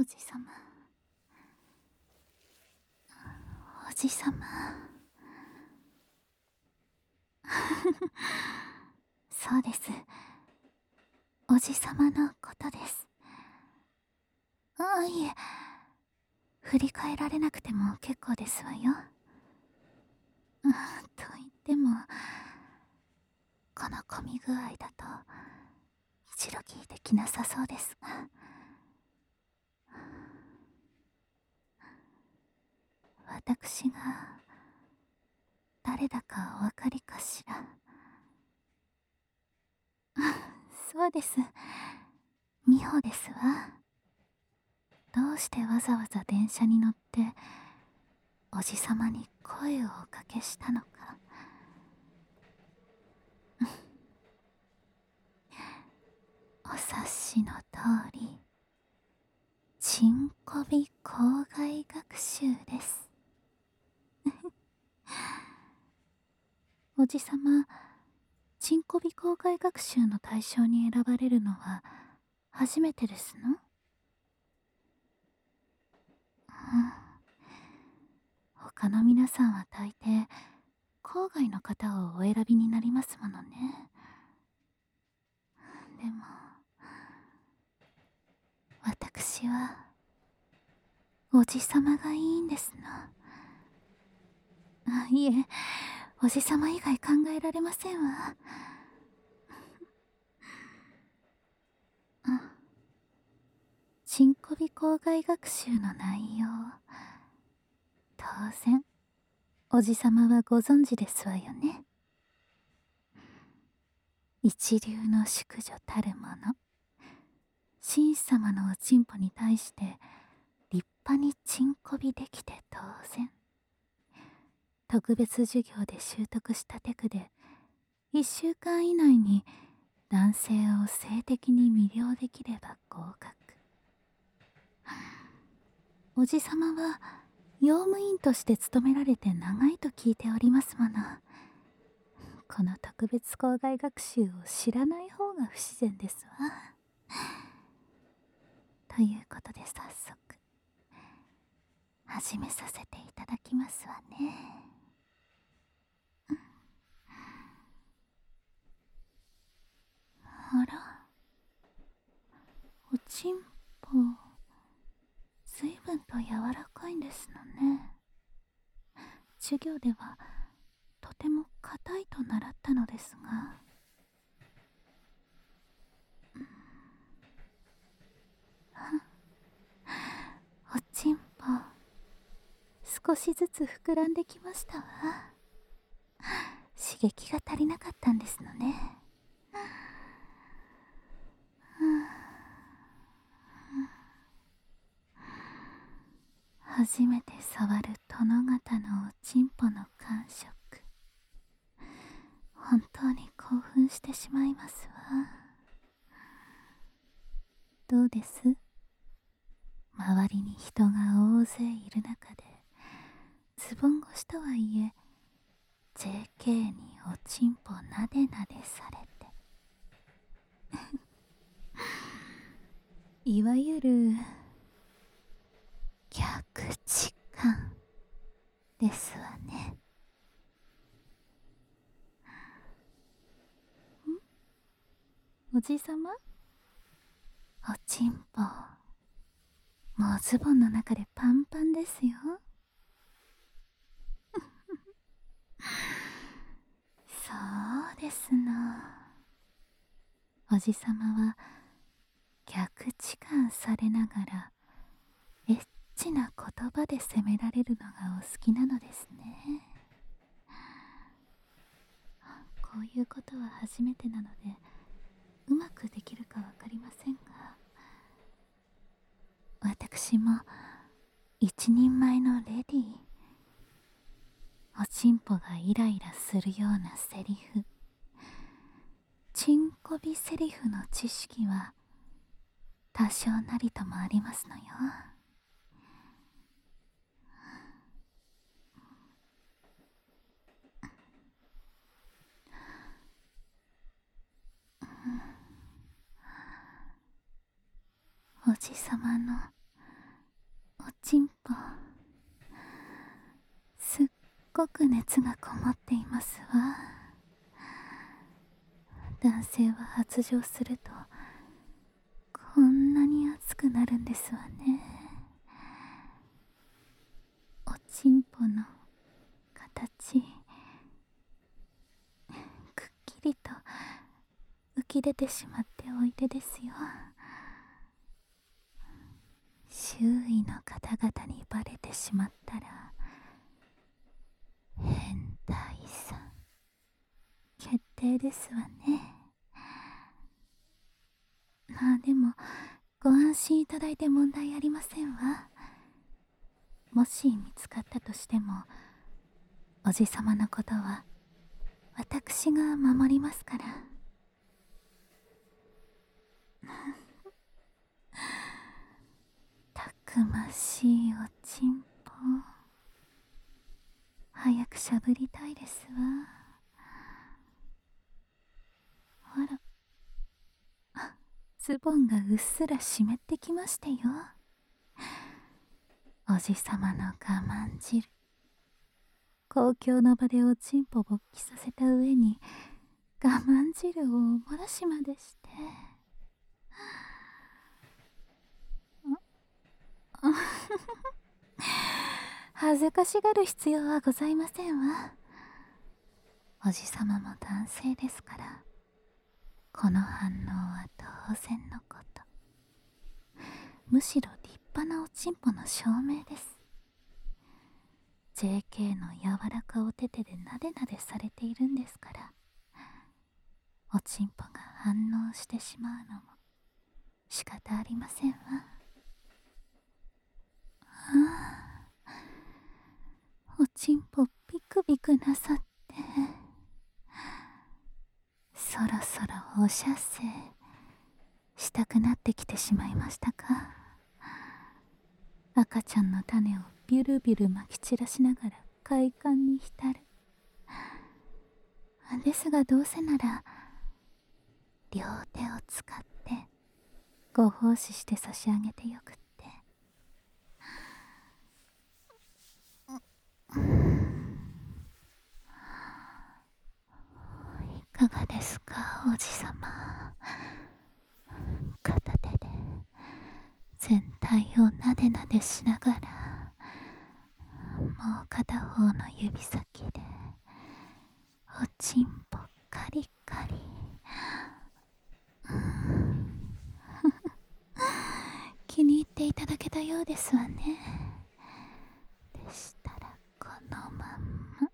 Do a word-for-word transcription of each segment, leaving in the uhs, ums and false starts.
じさま、おじさま。そうです、おじさまのことです。ああ、いえ、振り返られなくても結構ですわよ。うん、と言ってもこの混み具合だと一度聞いてきなさそうですが。私が誰だかお分かりかしら。そうです、美穂ですわ。どうしてわざわざ電車に乗っておじさまに声をおかけしたのか。お察しの通り、チンコビ校外学習です。おじさま、チンコビ校外学習の対象に選ばれるのは初めてですの？うん、他の皆さんは大抵郊外の方をお選びになりますものね。でも私はおじさまがいいんですの。あ、いえ、おじさま以外考えられませんわ。あ、チンコビ校外学習の内容、当然おじさまはご存知ですわよね。一流の淑女たるもの、紳士様のおちんぽに対して立派にチンコビできて当然、特別授業で習得したテクでいっしゅうかん以内に男性を性的に魅了できれば合格。おじさまは用務員として勤められて長いと聞いておりますもの。この特別校外学習を知らない方が不自然ですわ。ということで早速始めさせていただきますわね。あら、おちんぽずいぶんと柔らかいんですのね。授業ではとても硬いと習ったのですが。おちんぽ少しずつ膨らんできましたわ。刺激が足りなかったんですのね。初めて触る殿方のおちんぽの感触、本当に興奮してしまいますわ。どうです？周りに人が大勢いる中でズボン越しとはいえ ジェーケー におちんぽなでなでされていわゆる逆痴漢ですわね。ん？おじさま？おちんぽもうズボンの中でパンパンですよ。そうですの。おじさまは逆痴漢されながらエッチな言葉で責められるのがお好きなのですね。こういうことは初めてなのでうまくできるかわかりませんが、私も一人前のレディー、おちんぽがイライラするようなセリフ、チンコビセリフの知識は多少なりともありますのよ。おじさまのちんぽ、すっごく熱がこもっていますわ。男性は発情するとこんなに熱くなるんですわね。おちんぽの形、くっきりと浮き出てしまっておいてですよ。周囲の方々にバレてしまったら変態さん決定ですわね。まあでもご安心いただいて問題ありませんわ。もし見つかったとしてもおじさまのことは私が守りますから。たくましいおちんぽ、早くしゃぶりたいですわ。あら、あ、ズボンがうっすら湿ってきましてよ。おじさまの我慢汁、公共の場でおちんぽ勃起させた上に我慢汁をお漏らしまでして。恥ずかしがる必要はございませんわ。おじさまも男性ですから、この反応は当然のこと。むしろ立派なおちんぽの証明です。 ジェーケー の柔らかお手手でなでなでされているんですから、おちんぽが反応してしまうのも仕方ありませんわ。ああ、おちんぽビクビクなさって、そろそろお射精したくなってきてしまいましたか。赤ちゃんの種をビュルビュルまき散らしながら快感に浸る。ですがどうせなら両手を使ってご奉仕して差し上げてよくって。いかがですかおじさま。片手で全体をなでなでしながら、もう片方の指先でおちんぽカリカリ。気に入っていただけたようですわね。でしたらこのまんま。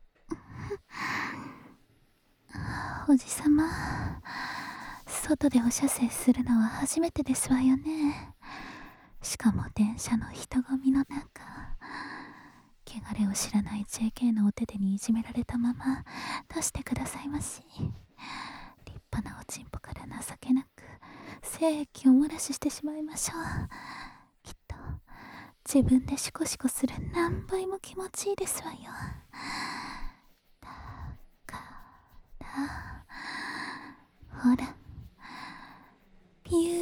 おじさま、外でお射精するのは初めてですわよね。しかも電車の人混みの中、汚れを知らない ジェーケー のお手手にいじめられたまま出してくださいまし。立派なおちんぽから情けなく精液を漏らししてしまいましょう。きっと自分でシコシコする何倍も気持ちいいですわよ。だからほら、ピュ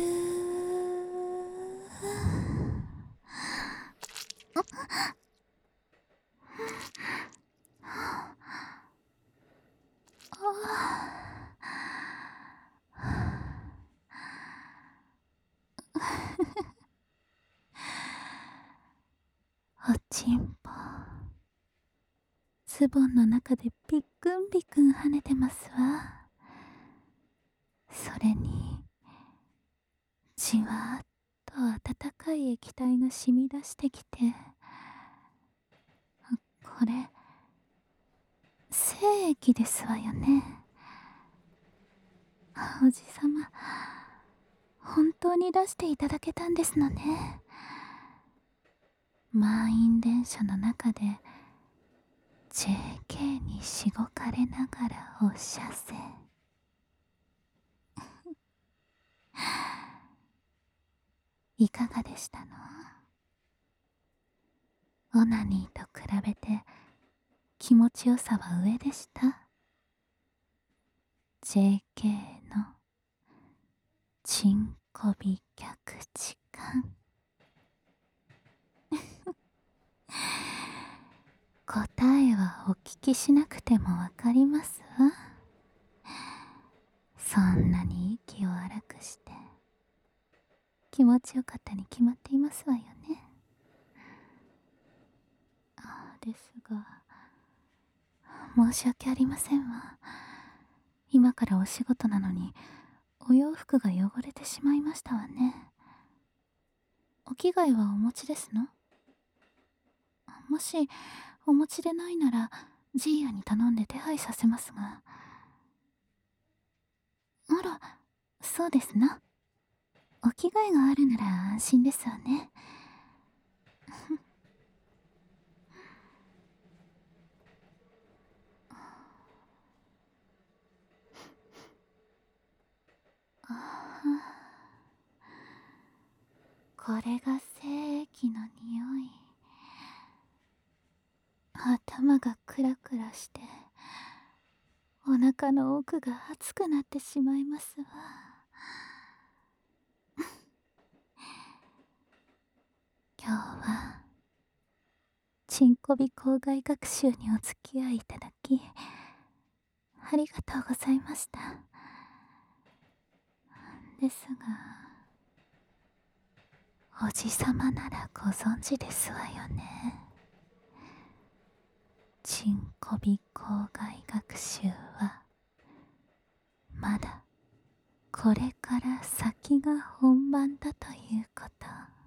ー。おちんぽ、ズボンの中でビックンビクン跳ねてますわ。それにじわーっと温かい液体が染み出してきて、これ精液ですわよね。おじさま、本当に出していただけたんですのね。満員電車の中で ジェーケー にしごかれながらお射精。いかがでしたの？オナニーと比べて気持ちよさは上でした？ ジェーケー のチンコビ逆時間。 答えはお聞きしなくてもわかりますわ。そんなに息を荒くして気持ちよかったに決まっていますわよね。あですが、申し訳ありませんわ。今からお仕事なのにお洋服が汚れてしまいましたわね。お着替えはお持ちですの？もしお持ちでないならジーヤに頼んで手配させますが。あら、そうですな。お着替えがあるなら安心ですわね。これが精液の匂い。頭がクラクラしてお腹の奥が熱くなってしまいますわ。今日はチンコビ校外学習にお付き合いいただきありがとうございました。ですが、おじさまならご存知ですわよね。チンコビ校外学習はまだこれから先が本番だということ。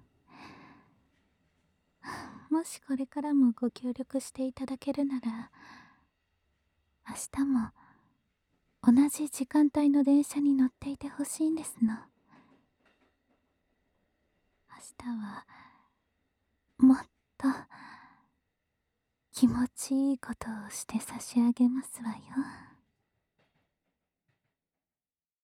もしこれからもご協力していただけるなら、明日も同じ時間帯の電車に乗っていてほしいんですの。明日はもっと気持ちいいことをして差し上げますわよ。